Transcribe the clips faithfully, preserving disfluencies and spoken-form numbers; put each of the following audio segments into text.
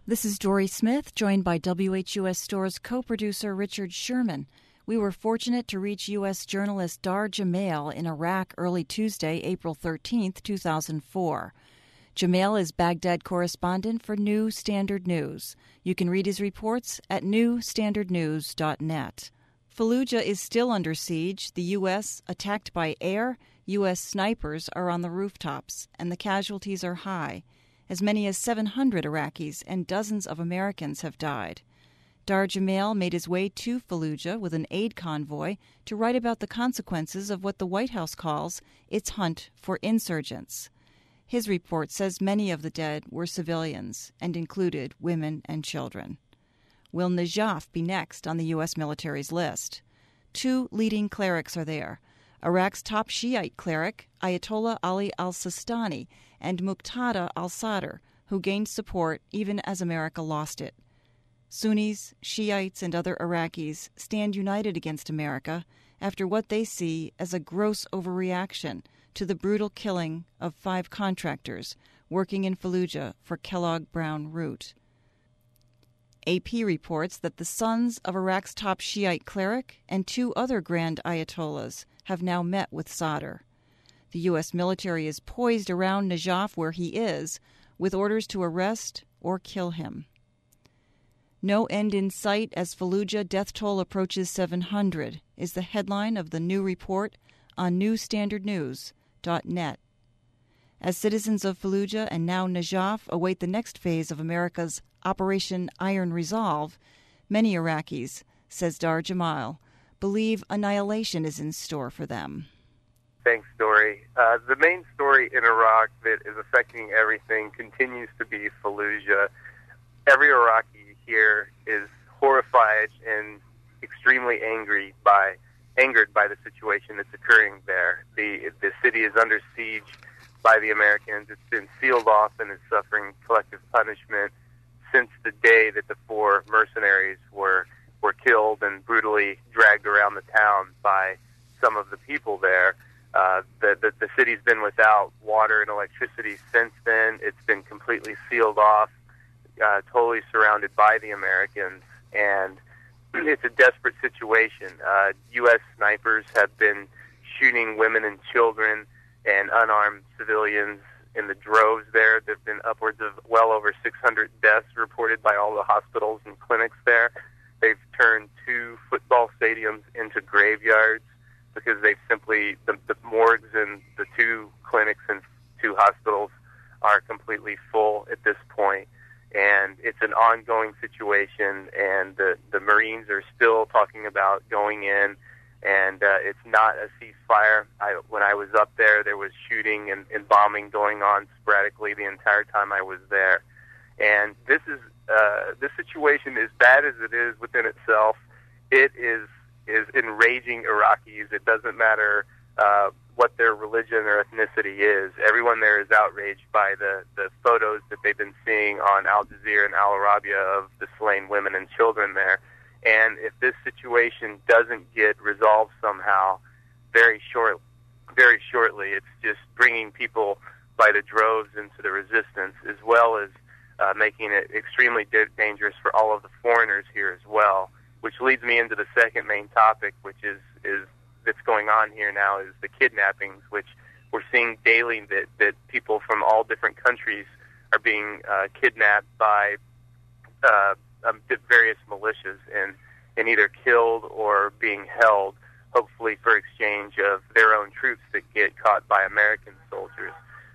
This is Dory Smith, joined by W H U S Store's co-producer Richard Sherman. We were fortunate to reach U S journalist Dar Jamail in Iraq early Tuesday, April thirteenth, two thousand four. Jamail is Baghdad correspondent for New Standard News. You can read his reports at new standard news dot net. Fallujah is still under siege. The U S attacked by air. U S snipers are on the rooftops, and the casualties are high. As many as seven hundred Iraqis and dozens of Americans have died. Dar Jamail made his way to Fallujah with an aid convoy to write about the consequences of what the White House calls its hunt for insurgents. His report says many of the dead were civilians and included women and children. Will Najaf be next on the U S military's list? Two leading clerics are there. Iraq's top Shiite cleric, Ayatollah Ali al-Sistani, and Muqtada al-Sadr, who gained support even as America lost it. Sunnis, Shiites, and other Iraqis stand united against America after what they see as a gross overreaction to the brutal killing of five contractors working in Fallujah for Kellogg Brown Root. A P reports that the sons of Iraq's top Shiite cleric and two other Grand Ayatollahs have now met with Sadr. The U S military is poised around Najaf where he is, with orders to arrest or kill him. No end in sight as Fallujah death toll approaches seven hundred is the headline of the new report on new standard news dot net. As citizens of Fallujah and now Najaf await the next phase of America's Operation Iron Resolve, many Iraqis, says Dar Jamail, believe annihilation is in store for them. Thanks, Dory. Uh, the main story in Iraq that is affecting everything continues to be Fallujah. Every Iraqi here is horrified and extremely angry by, angered by the situation that's occurring there. The, the city is under siege by the Americans. It's been sealed off and is suffering collective punishment since the day that the four mercenaries were were killed and brutally dragged around the town by some of the people there. Uh, the, the, the city's been without water and electricity since then. It's been completely sealed off, uh, totally surrounded by the Americans, and it's a desperate situation. Uh, U S snipers have been shooting women and children and unarmed civilians in the droves there. There have been upwards of well over six hundred deaths reported by all the hospitals and clinics there. They've turned two football stadiums into graveyards because they've simply, the, the morgues and the two clinics and two hospitals are completely full at this point. And it's an ongoing situation, and the, the Marines are still talking about going in, and uh, it's not a ceasefire. I, when I was up there, there was shooting and, and bombing going on sporadically the entire time I was there. And this is uh, this situation, as bad as it is within itself, it is is enraging Iraqis. It doesn't matter uh, what their religion or ethnicity is. Everyone there is outraged by the, the photos that they've been seeing on Al Jazeera and Al Arabiya of the slain women and children there. And if this situation doesn't get resolved somehow very short, very shortly, it's just bringing people by the droves into the resistance, as well as uh, making it extremely da- dangerous for all of the foreigners here as well. Which leads me into the second main topic, which is, is that's going on here now, is the kidnappings, which we're seeing daily that, that people from all different countries are being uh, kidnapped by uh, um, various militias and, and either killed or being held, hopefully for exchange of their own troops that get caught by American soldiers.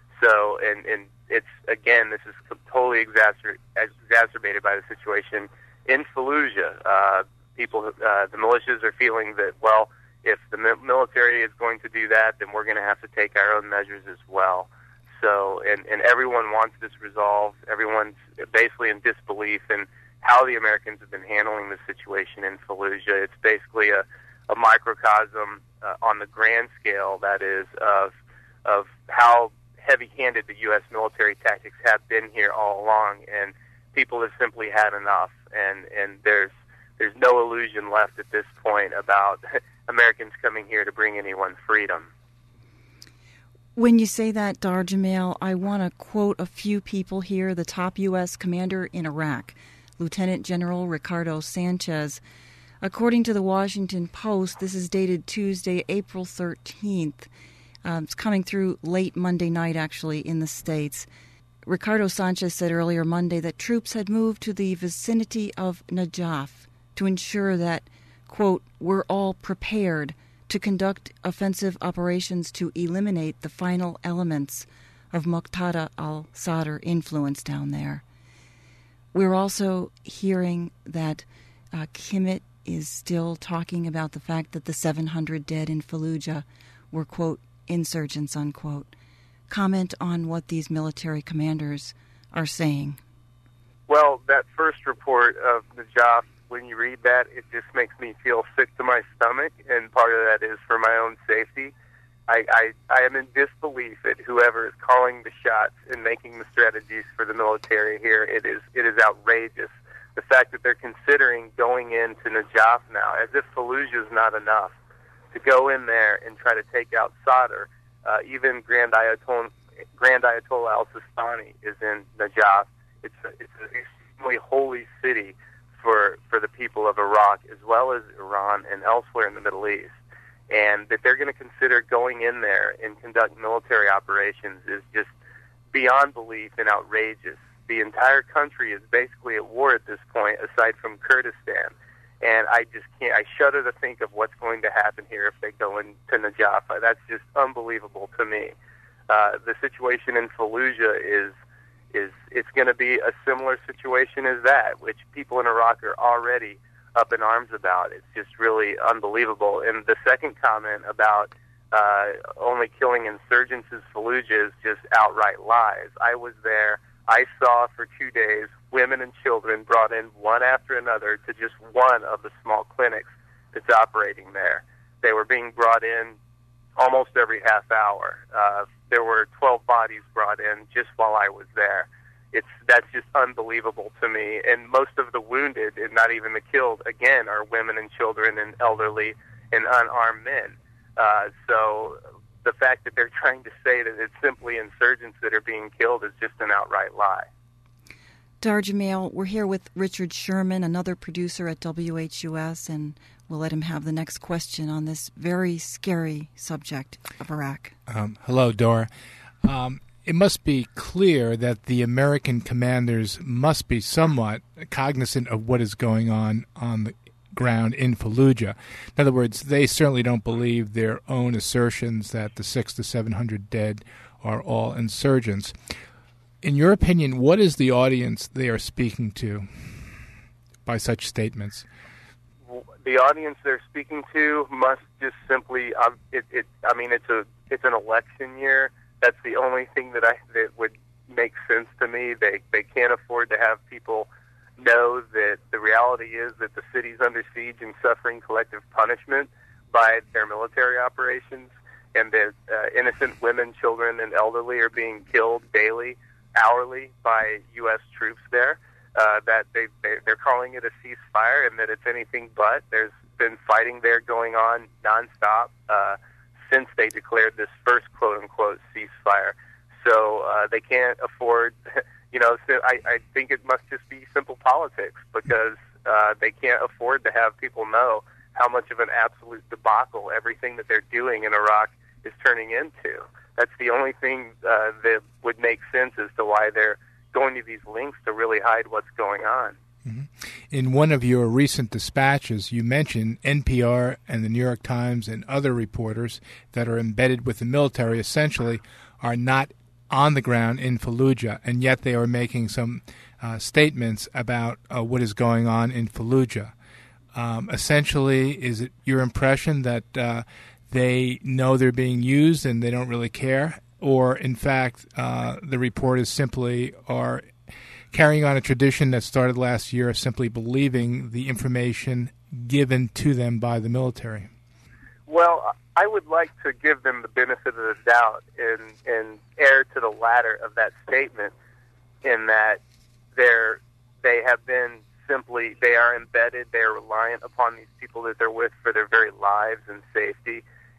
So, and, and it's, again, this is totally exacer- exacerbated by the situation in Fallujah. Uh, people, uh, the militias are feeling that, well, if the military is going to do that, then we're going to have to take our own measures as well. So, and, and everyone wants this resolved. Everyone's basically in disbelief in how the Americans have been handling the situation in Fallujah. It's basically a, a microcosm uh, on the grand scale, that is, of of how heavy-handed the U S military tactics have been here all along, and people have simply had enough. And, and there's there's no illusion left at this point about Americans coming here to bring anyone freedom. When you say that, Dar Jamail, I want to quote a few people here. The top U S commander in Iraq, Lieutenant General Ricardo Sanchez. According to the Washington Post, this is dated Tuesday, April thirteenth. Um, it's coming through late Monday night, actually, in the States. Ricardo Sanchez said earlier Monday that troops had moved to the vicinity of Najaf to ensure that, quote, we're all prepared to conduct offensive operations to eliminate the final elements of Muqtada al-Sadr influence down there. We're also hearing that uh, Kimmett is still talking about the fact that the seven hundred dead in Fallujah were, quote, insurgents, unquote. Comment on what these military commanders are saying. Well, that first report of Najaf, when you read that, it just makes me feel sick to my stomach, and part of that is for my own safety. I, I, I am in disbelief at whoever is calling the shots and making the strategies for the military here. It is it is outrageous. The fact that they're considering going into Najaf now, as if Fallujah is not enough, to go in there and try to take out Sadr. Uh, even Grand Ayatollah, Grand Ayatollah al-Sistani is in Najaf. It's a, it's an extremely holy city for for the people of Iraq, as well as Iran and elsewhere in the Middle East. And that they're going to consider going in there and conduct military operations is just beyond belief and outrageous. The entire country is basically at war at this point, aside from Kurdistan. And I just can't, I shudder to think of what's going to happen here if they go into Najaf. That's just unbelievable to me. Uh, the situation in Fallujah is, is it's going to be a similar situation as that, which people in Iraq are already up in arms about. It's just really unbelievable. And the second comment about uh, only killing insurgents as Fallujah is just outright lies. I was there. I saw for two days women and children brought in one after another to just one of the small clinics that's operating there. They were being brought in almost every half hour. Uh, there were twelve bodies brought in just while I was there. It's that's just unbelievable to me. And most of the wounded, and not even the killed, again, are women and children and elderly and unarmed men. Uh, so the fact that they're trying to say that it's simply insurgents that are being killed is just an outright lie. Dar Jamail, we're here with Richard Sherman, another producer at W H U S, and we'll let him have the next question on this very scary subject of Iraq. Um, hello, Dora. Um, it must be clear that the American commanders must be somewhat cognizant of what is going on on the ground in Fallujah. In other words, they certainly don't believe their own assertions that the six to seven hundred dead are all insurgents. In your opinion, what is the audience they are speaking to by such statements? The audience they're speaking to must just simply, um, it, it, I mean, it's a it's an election year. That's the only thing that I that would make sense to me. They they can't afford to have people know that the reality is that the city's under siege and suffering collective punishment by their military operations, and that uh, innocent women, children, and elderly are being killed daily, hourly by U S troops there. Uh, that they, they they're calling it a ceasefire, and that it's anything but. There's been fighting there going on nonstop uh, since they declared this first quote unquote ceasefire. So uh, they can't afford. You know, so I, I think it must just be simple politics, because uh, they can't afford to have people know how much of an absolute debacle everything that they're doing in Iraq is turning into. That's the only thing uh, that would make sense as to why they're going to these links to really hide what's going on. Mm-hmm. In one of your recent dispatches, you mentioned N P R and the New York Times and other reporters that are embedded with the military essentially are not on the ground in Fallujah, and yet they are making some uh, statements about uh, what is going on in Fallujah. Um, essentially, is it your impression that uh, they know they're being used and they don't really care? Or, in fact, uh, the reporters simply are carrying on a tradition that started last year of simply believing the information given to them by the military? Well, I would like to give them the benefit of the doubt and, and err to the latter of that statement, in that they're, they have been simply, they are embedded, they are reliant upon these people that they're with for their very lives and safety,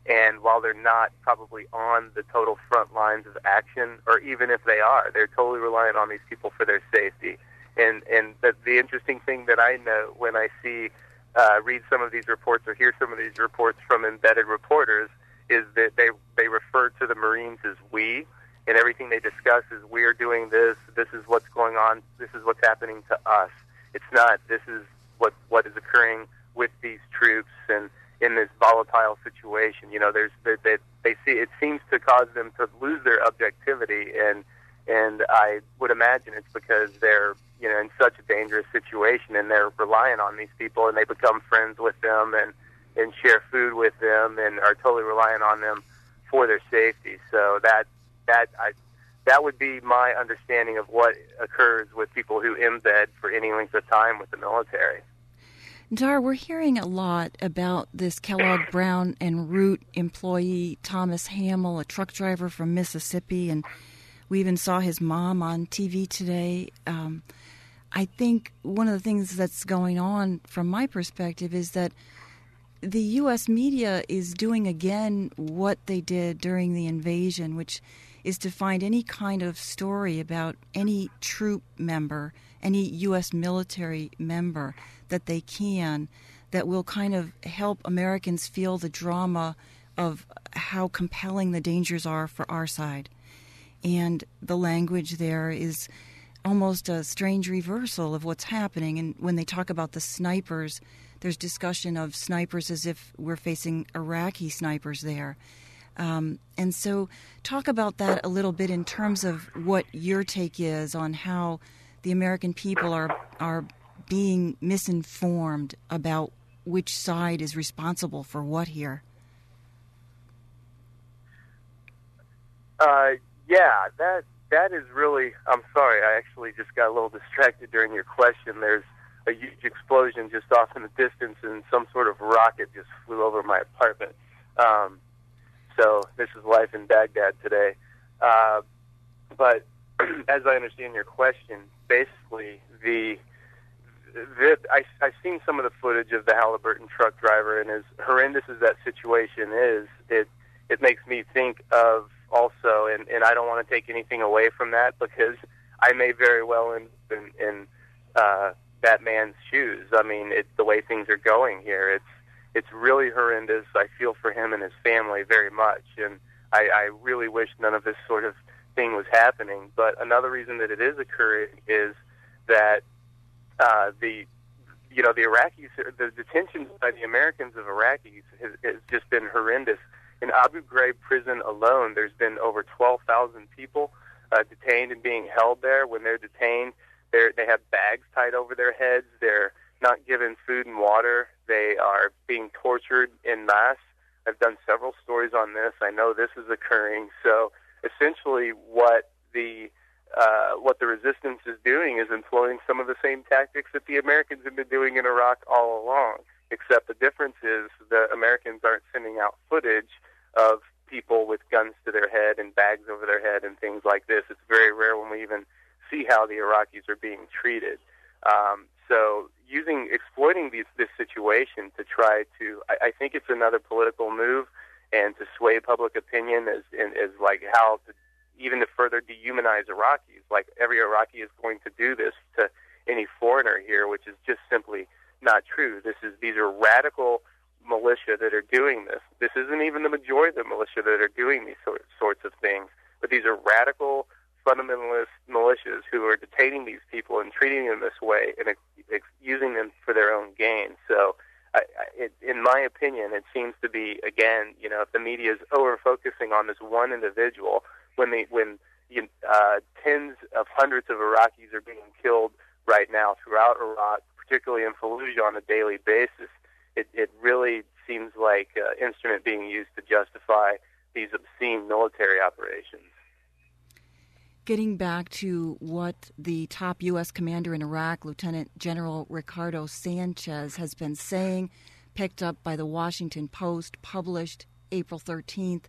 And while they're not probably on the total front lines of action, or even if they are, they're totally reliant on these people for their safety. And and the, the interesting thing that I know when I see, uh, read some of these reports or hear some of these reports from embedded reporters is that they they refer to the Marines as we, and everything they discuss is we're doing this, this is what's going on, this is what's happening to us. It's not, this is what what is occurring with these troops and in this volatile situation. You know, there's they, they, they see it seems to cause them to lose their objectivity, and and I would imagine it's because they're, you know, in such a dangerous situation and they're relying on these people, and they become friends with them and and share food with them and are totally relying on them for their safety. So that that I that would be my understanding of what occurs with people who embed for any length of time with the military. Dar, we're hearing a lot about this Kellogg Brown and Root employee, Thomas Hamill, a truck driver from Mississippi, and we even saw his mom on T V today. Um, I think one of the things that's going on from my perspective is that the U S media is doing again what they did during the invasion, which is to find any kind of story about any troop member, any U S military member that they can, that will kind of help Americans feel the drama of how compelling the dangers are for our side. And the language there is almost a strange reversal of what's happening. And when they talk about the snipers, there's discussion of snipers as if we're facing Iraqi snipers there. Um, and so talk about that a little bit in terms of what your take is on how the American people are are being misinformed about which side is responsible for what here. Uh, yeah, that that is really, I'm sorry, I actually just got a little distracted during your question. There's a huge explosion just off in the distance, and some sort of rocket just flew over my apartment. Um, so this is life in Baghdad today. Uh, but as I understand your question, basically the, the I, I've seen some of the footage of the Halliburton truck driver, and as horrendous as that situation is, it it makes me think of also, and, and I don't want to take anything away from that, because I may very well in in, in uh, that man's shoes. I mean, it's the way things are going here. It's it's really horrendous. I feel for him and his family very much, and I, I really wish none of this sort of thing was happening. But another reason that it is occurring is that uh, the you know the Iraqis, the detention by the Americans of Iraqis has, has just been horrendous. In Abu Ghraib prison alone, there's been over twelve thousand people uh, detained and being held there. When they're detained, they they have bags tied over their heads. They're not given food and water. They are being tortured en masse. I've done several stories on this. I know this is occurring. So essentially what the uh, what the resistance is doing is employing some of the same tactics that the Americans have been doing in Iraq all along, except the difference is the Americans aren't sending out footage of people with guns to their head and bags over their head and things like this. It's very rare when we even see how the Iraqis are being treated. Um, so using, exploiting these, this situation to try to, I, I think it's another political move, and to sway public opinion as, as like how to, even to further dehumanize Iraqis. Like every Iraqi is going to do this to any foreigner here, which is just simply not true. This is, these are radical militia that are doing this. This isn't even the majority of the militia that are doing these sort, sorts of things, but these are radical fundamentalist militias who are detaining these people and treating them this way and ex- ex- using them for their own gain. So I, I, it, in my opinion, it seems to be, again, you know, if the media is over-focusing on this one individual, when they, when you, uh, tens of hundreds of Iraqis are being killed right now throughout Iraq, particularly in Fallujah on a daily basis, it, it really seems like an instrument being used to justify these obscene military operations. Getting back to what the top U S commander in Iraq, Lieutenant General Ricardo Sanchez, has been saying, picked up by the Washington Post, published April thirteenth,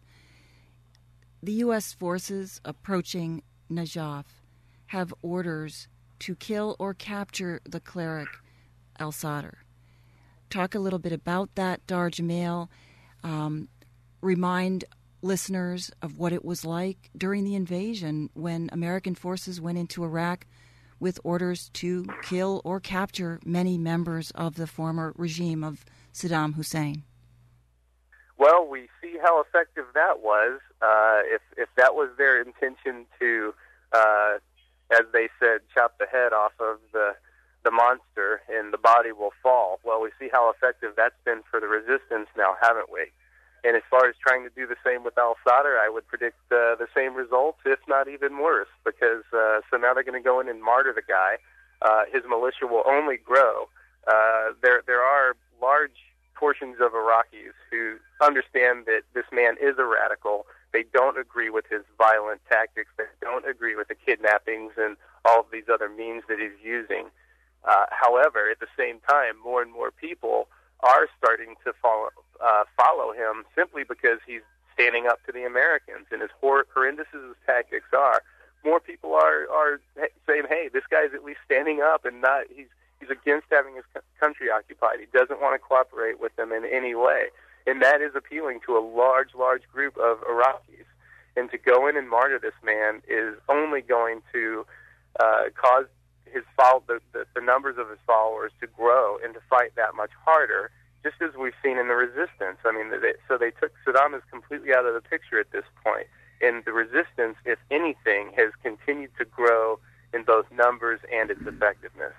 the U S forces approaching Najaf have orders to kill or capture the cleric al-Sadr. Talk a little bit about that, Dar Jamail. Um, remind listeners of what it was like during the invasion when American forces went into Iraq with orders to kill or capture many members of the former regime of Saddam Hussein? Well, we see how effective that was. Uh, if if that was their intention to, uh, as they said, chop the head off of the the monster and the body will fall. Well, we see how effective that's been for the resistance now, haven't we? And as far as trying to do the same with al-Sadr, I would predict uh, the same results, if not even worse, because uh, so now they're going to go in and martyr the guy. Uh, his militia will only grow. Uh, there, there are large portions of Iraqis who understand that this man is a radical. They don't agree with his violent tactics. They don't agree with the kidnappings and all of these other means that he's using. Uh, however, at the same time, more and more people are starting to follow, uh, follow him simply because he's standing up to the Americans. And as hor- horrendous as his tactics are, more people are, are saying, hey, this guy's at least standing up and not he's he's against having his country occupied. He doesn't want to cooperate with them in any way. And that is appealing to a large, large group of Iraqis. And to go in and martyr this man is only going to uh, cause his follow, the, the, the numbers of his followers to grow and to fight that much harder, just as we've seen in the resistance. I mean, they, so they took Saddam is completely out of the picture at this point. And the resistance, if anything, has continued to grow in both numbers and its effectiveness.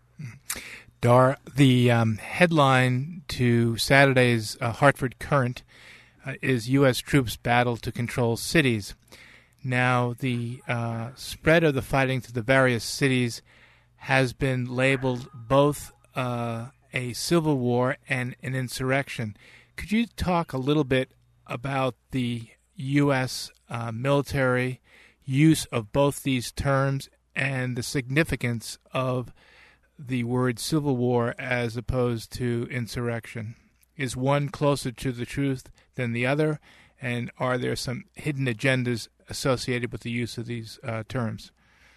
Dar, the um, headline to Saturday's uh, Hartford Courant uh, is U S troops battle to control cities. Now, the uh, spread of the fighting to the various cities has been labeled both uh, a civil war and an insurrection. Could you talk a little bit about the U S uh, military use of both these terms and the significance of the word civil war as opposed to insurrection? Is one closer to the truth than the other, and are there some hidden agendas associated with the use of these uh, terms?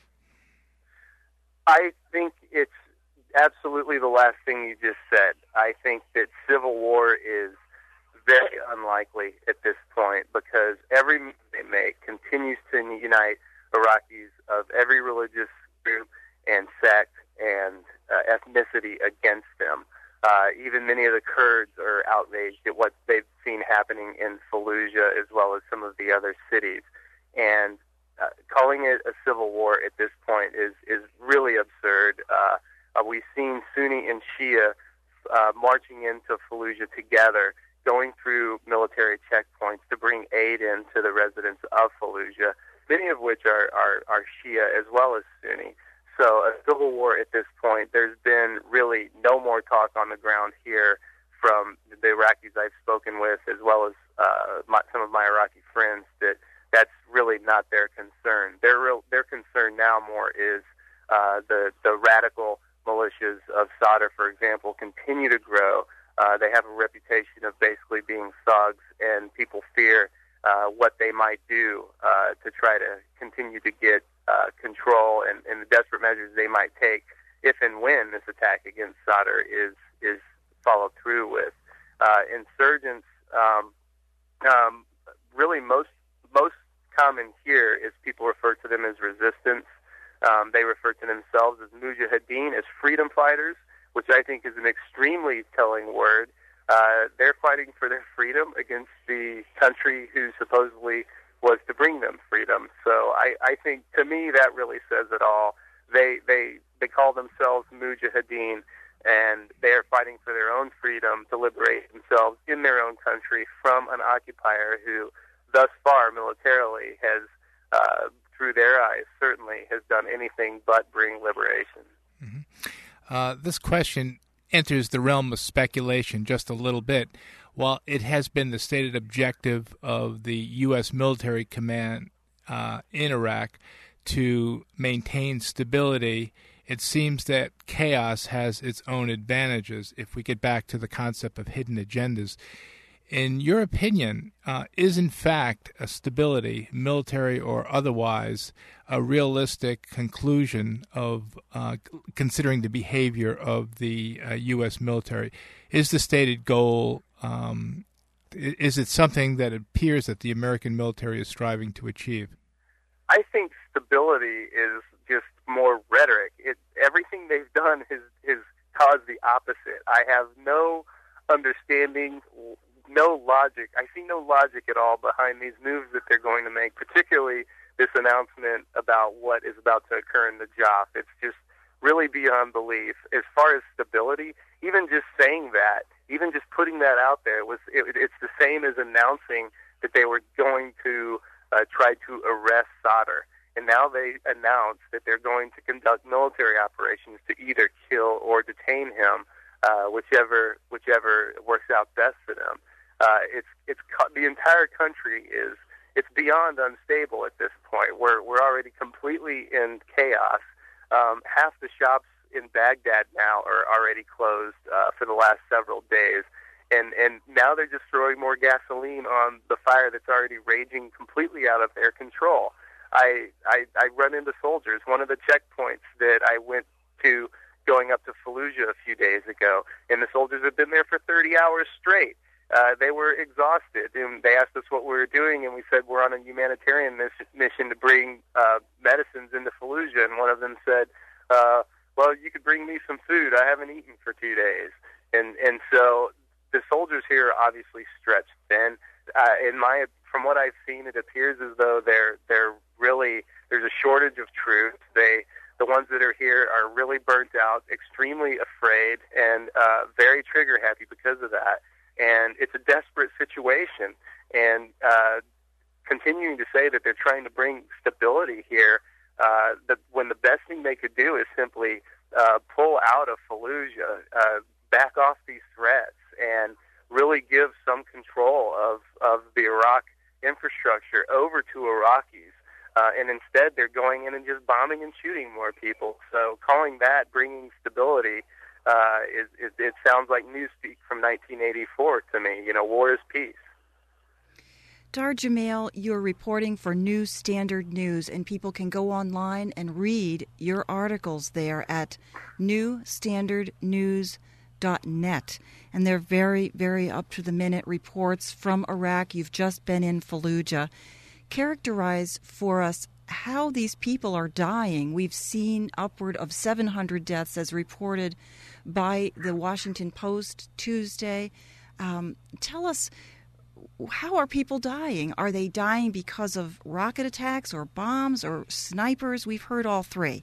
I think it's absolutely the last thing you just said. I think that civil war is very unlikely at this point because every move they make continues to unite Iraqis of every religious group and sect and uh, ethnicity against them. Uh, even many of the Kurds are outraged at what they've seen happening in Fallujah as well as some of the other cities. And uh, calling it a civil war at this point is, is really absurd. Uh, uh, we've seen Sunni and Shia uh, marching into Fallujah together, going through military checkpoints to bring aid in to the residents of Fallujah, many of which are, are, are Shia as well as Sunni. So a civil war at this point, there's been really no more talk on the ground here from the Iraqis I've spoken with as well as uh, my, some of my Iraqi friends that that's really not their concern. Their real, their concern now more is uh, the, the radical militias of Sadr, for example, continue to grow. Uh, they have a reputation of basically being thugs, and people fear uh, what they might do uh, to try to continue to get uh, control and, and the desperate measures they might take if and when this attack against Sadr is is followed through with. Uh, insurgents, um, um, really most most common here is people refer to them as resistance. Um, they refer to themselves as mujahideen, as freedom fighters, which I think is an extremely telling word. Uh, they're fighting for their freedom against the country who supposedly was to bring them freedom. So I, I think, to me, that really says it all. They they they call themselves mujahideen, and they are fighting for their own freedom to liberate themselves in their own country from an occupier who, thus far, militarily, has, uh, through their eyes, certainly has done anything but bring liberation. Mm-hmm. Uh, this question enters the realm of speculation just a little bit. While it has been the stated objective of the U S military command uh, in Iraq to maintain stability, it seems that chaos has its own advantages if we get back to the concept of hidden agendas. In your opinion, uh, is in fact a stability, military or otherwise, a realistic conclusion of uh, considering the behavior of the uh, U S military? Is the stated goal um, Is it something that appears that the American military is striving to achieve? I think stability is just more rhetoric. It, everything they've done has, has caused the opposite. I have no understanding, no logic. I see no logic at all behind these moves that they're going to make, particularly this announcement about what is about to occur in the J O F. It's just really beyond belief. As far as stability, even just saying that, even just putting that out there, was it, it's the same as announcing that they were going to uh, try to arrest Sadr. And now they announce that they're going to conduct military operations to either kill or detain him, uh, whichever whichever works out best for them. Uh, it's it's the entire country is it's beyond unstable at this point. We're we're already completely in chaos. Um, half the shops in Baghdad now are already closed uh, for the last several days, and and now they're just throwing more gasoline on the fire that's already raging completely out of their control. I, I I run into soldiers. One of the checkpoints that I went to going up to Fallujah a few days ago, and the soldiers had been there for thirty hours straight. Uh, they were exhausted, and they asked us what we were doing, and we said we're on a humanitarian miss- mission to bring uh, medicines into Fallujah, and one of them said, uh, well, you could bring me some food. I haven't eaten for two days. And and so the soldiers here are obviously stretched thin. Uh, in my, from what I've seen, it appears as though they're they're really, there's a shortage of troops. They, the ones that are here are really burnt out, extremely afraid, and uh, very trigger happy because of that. And it's a desperate situation. And uh, continuing to say that they're trying to bring stability here, uh, that when the best thing they could do is simply uh, pull out of Fallujah, uh, back off these threats, and really give some control of, of the Iraq infrastructure over to Iraqis. Uh, and instead, they're going in and just bombing and shooting more people. So calling that bringing stability, uh, is, is it sounds like newspeak from nineteen eighty-four to me. You know, war is peace. Dar Jamail, you're reporting for New Standard News, and people can go online and read your articles there at new standard news dot net. And they're very, very up-to-the-minute reports from Iraq. You've just been in Fallujah. Characterize for us how these people are dying. We've seen upward of seven hundred deaths as reported by the Washington Post Tuesday. Um, tell us, how are people dying? Are they dying because of rocket attacks or bombs or snipers? We've heard all three.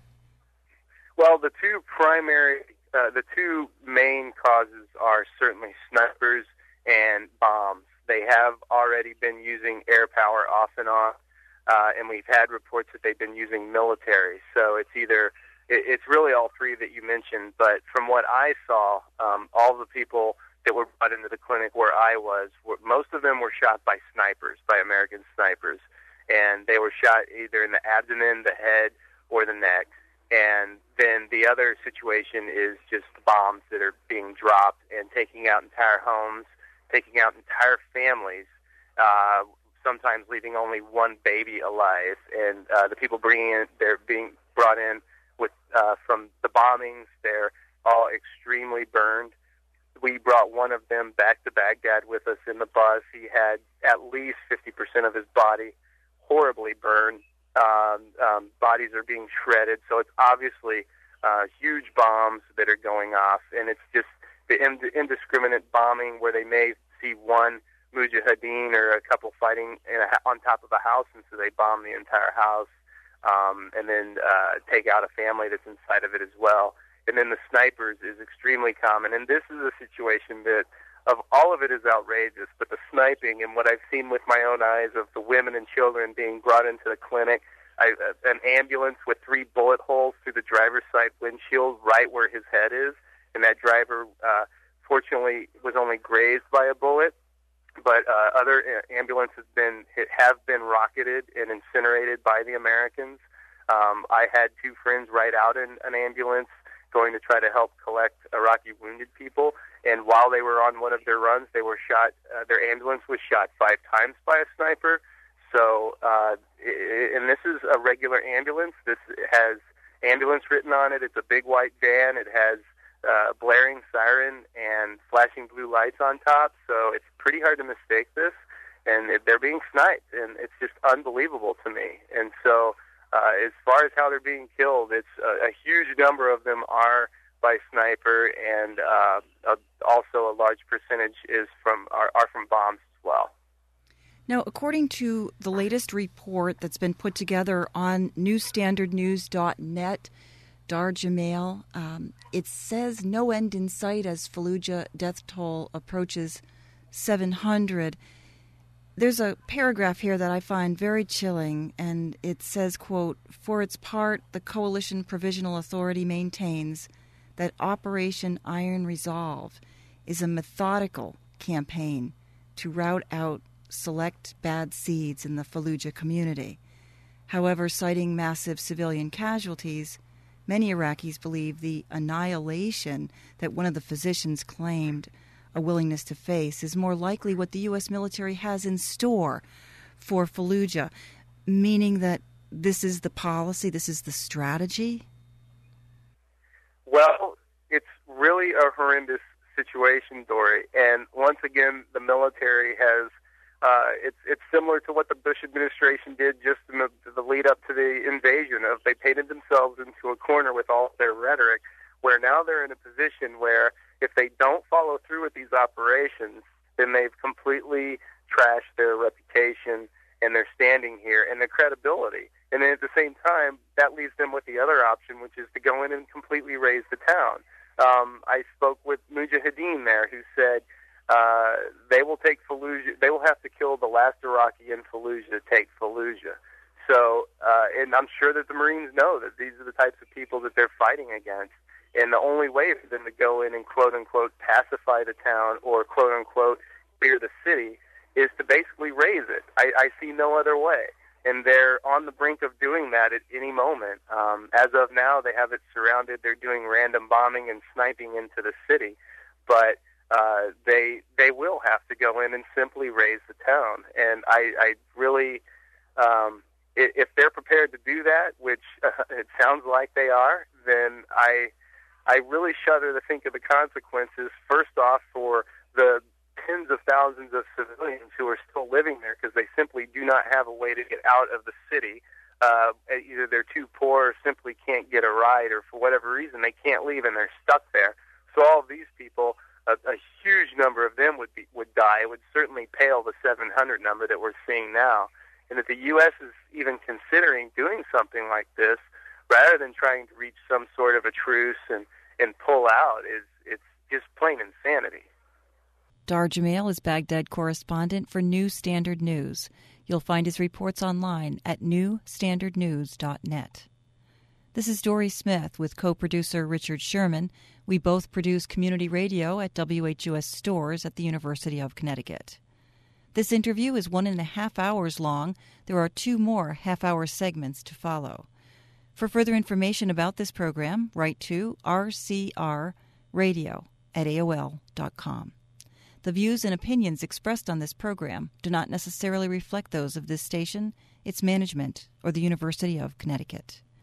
Well, the two primary, uh, the two main causes are certainly snipers and bombs. They have already been using air power off and on, uh, and we've had reports that they've been using military. So it's either, it, it's really all three that you mentioned. But from what I saw, um, all the people that were brought into the clinic where I was, were, most of them were shot by snipers, by American snipers. And they were shot either in the abdomen, the head, or the neck. And then the other situation is just bombs that are being dropped and taking out entire homes, taking out entire families, uh, sometimes leaving only one baby alive. And uh, the people bringing in, they're being brought in with uh, from the bombings. They're all extremely burned. We brought one of them back to Baghdad with us in the bus. He had at least fifty percent of his body horribly burned. Um, um, bodies are being shredded. So it's obviously uh, huge bombs that are going off, and it's just the ind- indiscriminate bombing where they may see one mujahideen or a couple fighting in a, on top of a house, and so they bomb the entire house, um, and then uh, take out a family that's inside of it as well. And then the snipers is extremely common, and this is a situation that of all of it is outrageous, but the sniping and what I've seen with my own eyes of the women and children being brought into the clinic, I, uh, an ambulance with three bullet holes through the driver's side windshield right where his head is, and that driver uh, fortunately was only grazed by a bullet, but uh, other ambulances have been have been rocketed and incinerated by the Americans. Um, I had two friends ride out in an ambulance going to try to help collect Iraqi wounded people, and while they were on one of their runs, they were shot. Uh, their ambulance was shot five times by a sniper. So, uh, and this is a regular ambulance. This has ambulance written on it. It's a big white van. It has uh, blaring siren and flashing blue lights on top, so it's pretty hard to mistake this. And it, they're being sniped, and it's just unbelievable to me. And so uh, as far as how they're being killed, it's a, a huge number of them are by sniper, and uh, uh, also a large percentage is from are, are from bombs as well. Now, according to the latest report that's been put together on new standard news dot net, Dar Jamail, um, it says no end in sight as Fallujah death toll approaches seven hundred. There's a paragraph here that I find very chilling, and it says, quote, "For its part, the Coalition Provisional Authority maintains that Operation Iron Resolve is a methodical campaign to rout out select bad seeds in the Fallujah community. However, citing massive civilian casualties, many Iraqis believe the annihilation that one of the physicians claimed a willingness to face is more likely what the U S military has in store for Fallujah," meaning that this is the policy, this is the strategy? Well, it's really a horrendous situation, Dory. And once again, the military has, uh, it's it's similar to what the Bush administration did just in the, the lead up to the invasion. Of They painted themselves into a corner with all their rhetoric, where now they're in a position where if they don't follow through with these operations, then they've completely trashed their reputation and their standing here and their credibility. And then at the same time, that leaves them with the other option, which is to go in and completely raise the town. Um, I spoke with Mujahideen there, who said uh, they will take Fallujah. They will have to kill the last Iraqi in Fallujah to take Fallujah. So, uh, and I'm sure that the Marines know that these are the types of people that they're fighting against. And the only way for them to go in and quote-unquote pacify the town or quote-unquote clear the city is to basically raise it. I, I see no other way. And they're on the brink of doing that at any moment. Um, as of now, they have it surrounded. They're doing random bombing and sniping into the city. But uh, they they will have to go in and simply raise the town. And I, I really, um, if they're prepared to do that, which uh, it sounds like they are, then I... I really shudder to think of the consequences, first off, for the tens of thousands of civilians who are still living there because they simply do not have a way to get out of the city. Uh, either they're too poor or simply can't get a ride, or for whatever reason they can't leave and they're stuck there. So all of these people, a, a huge number of them would be, would die. It would certainly pale the seven hundred number that we're seeing now. And that the U S is even considering doing something like this, rather than trying to reach some sort of a truce and, and pull out, is it's just plain insanity. Dar Jamail is Baghdad correspondent for New Standard News. You'll find his reports online at new standard news dot net. This is Dory Smith with co-producer Richard Sherman. We both produce community radio at W H U S Stores at the University of Connecticut. This interview is one and a half hours long. There are two more half-hour segments to follow. For further information about this program, write to r c r radio at a o l dot com. The views and opinions expressed on this program do not necessarily reflect those of this station, its management, or the University of Connecticut.